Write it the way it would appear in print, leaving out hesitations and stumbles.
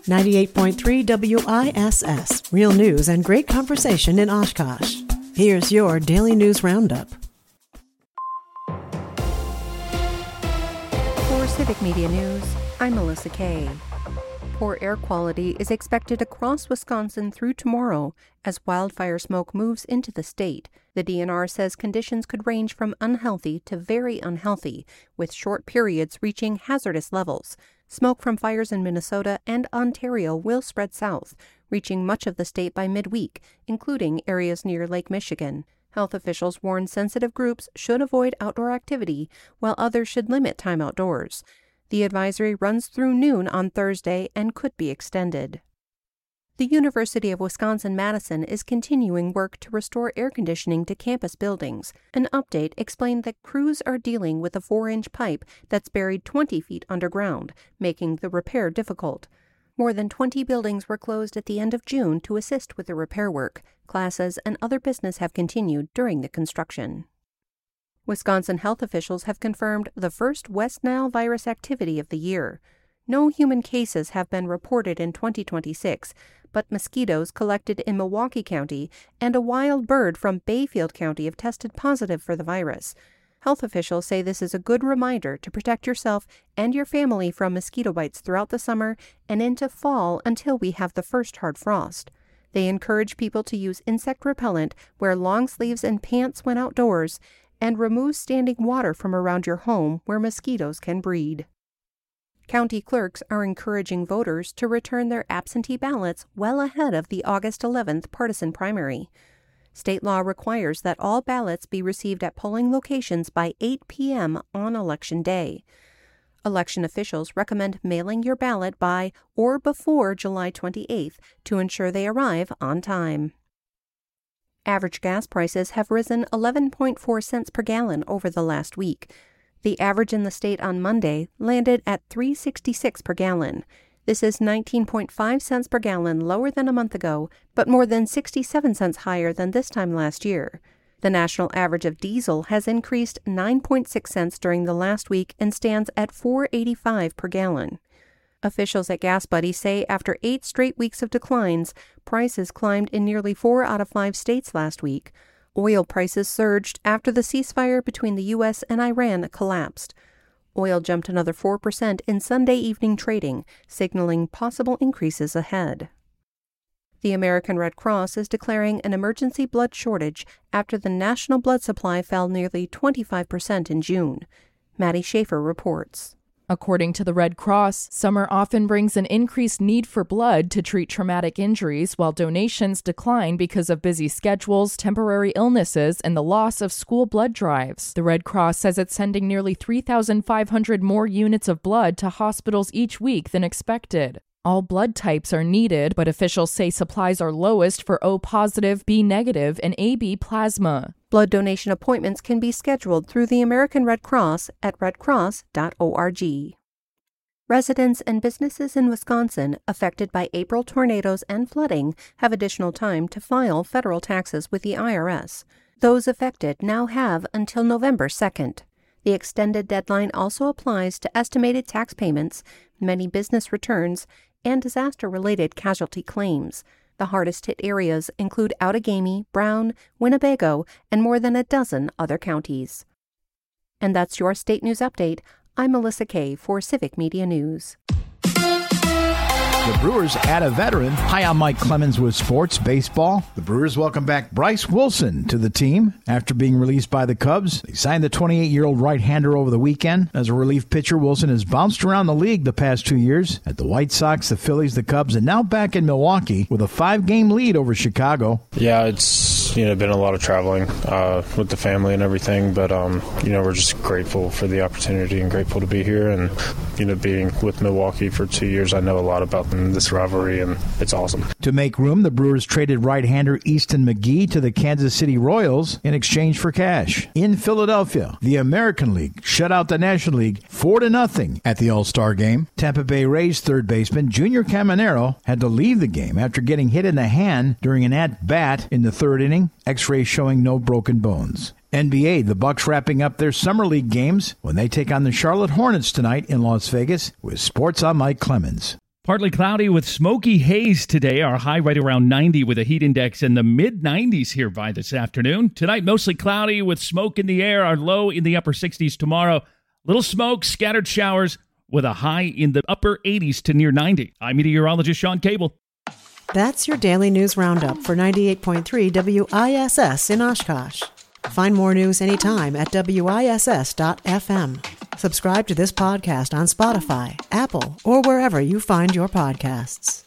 98.3 WISS. Real news and great conversation in Oshkosh. Here's your Daily News Roundup. For Civic Media News, I'm Melissa Kay. Poor air quality is expected across Wisconsin through tomorrow as wildfire smoke moves into the state. The DNR says conditions could range from unhealthy to very unhealthy, with short periods reaching hazardous levels. Smoke from fires in Minnesota and Ontario will spread south, reaching much of the state by midweek, including areas near Lake Michigan. Health officials warn sensitive groups should avoid outdoor activity, while others should limit time outdoors. The advisory runs through noon on Thursday and could be extended. The University of Wisconsin-Madison is continuing work to restore air conditioning to campus buildings. An update explained that crews are dealing with a 4-inch pipe that's buried 20 feet underground, making the repair difficult. More than 20 buildings were closed at the end of June to assist with the repair work. Classes and other business have continued during the construction. Wisconsin health officials have confirmed the first West Nile virus activity of the year. No human cases have been reported in 2026, but mosquitoes collected in Milwaukee County and a wild bird from Bayfield County have tested positive for the virus. Health officials say this is a good reminder to protect yourself and your family from mosquito bites throughout the summer and into fall until we have the first hard frost. They encourage people to use insect repellent, wear long sleeves and pants when outdoors, and remove standing water from around your home where mosquitoes can breed. County clerks are encouraging voters to return their absentee ballots well ahead of the August 11th partisan primary. State law requires that all ballots be received at polling locations by 8 p.m. on Election Day. Election officials recommend mailing your ballot by or before July 28th to ensure they arrive on time. Average gas prices have risen 11.4 cents per gallon over the last week. The average in the state on Monday landed at $3.66 per gallon. This is 19.5 cents per gallon lower than a month ago, but more than 67 cents higher than this time last year. The national average of diesel has increased 9.6 cents during the last week and stands at $4.85 per gallon. Officials at Gas Buddy say after 8 straight weeks of declines, prices climbed in nearly 4 out of 5 states last week. Oil prices surged after the ceasefire between the U.S. and Iran collapsed. Oil jumped another 4% in Sunday evening trading, signaling possible increases ahead. The American Red Cross is declaring an emergency blood shortage after the national blood supply fell nearly 25% in June. Maddie Schaefer reports. According to the Red Cross, summer often brings an increased need for blood to treat traumatic injuries, while donations decline because of busy schedules, temporary illnesses, and the loss of school blood drives. The Red Cross says it's sending nearly 3,500 more units of blood to hospitals each week than expected. All blood types are needed, but officials say supplies are lowest for O-positive, B-negative, and AB plasma. Blood donation appointments can be scheduled through the American Red Cross at redcross.org. Residents and businesses in Wisconsin affected by April tornadoes and flooding have additional time to file federal taxes with the IRS. Those affected now have until November 2nd. The extended deadline also applies to estimated tax payments, many business returns, and disaster-related casualty claims. The hardest-hit areas include Outagamie, Brown, Winnebago, and more than a dozen other counties. And that's your State News Update. I'm Melissa Kay for Civic Media News. The Brewers add a veteran. Hi, I'm Mike Clemens with Sports Baseball. The Brewers welcome back Bryce Wilson to the team after being released by the Cubs. They signed the 28-year-old right-hander over the weekend. As a relief pitcher, Wilson has bounced around the league the past 2 years at the White Sox, the Phillies, the Cubs, and now back in Milwaukee with a 5-game lead over Chicago. Yeah, it's been a lot of traveling with the family and everything, but we're just grateful for the opportunity and grateful to be here. And being with Milwaukee for 2 years, I know a lot about this rivalry, and it's awesome. To make room, the Brewers traded right-hander Easton McGee to the Kansas City Royals in exchange for cash. In Philadelphia, the American League shut out the National League 4-0 at the All-Star Game. Tampa Bay Rays third baseman Junior Caminero had to leave the game after getting hit in the hand during an at-bat in the third inning, X-rays showing no broken bones. NBA, the Bucks wrapping up their Summer League games when they take on the Charlotte Hornets tonight in Las Vegas. With sports, I'm Mike Clemens. Partly cloudy with smoky haze today. Our high right around 90 with a heat index in the mid-90s here by this afternoon. Tonight, mostly cloudy with smoke in the air. Our low in the upper 60s tomorrow. Little smoke, scattered showers with a high in the upper 80s to near 90. I'm meteorologist Sean Cable. That's your daily news roundup for 98.3 WISS in Oshkosh. Find more news anytime at WISS.FM. Subscribe to this podcast on Spotify, Apple, or wherever you find your podcasts.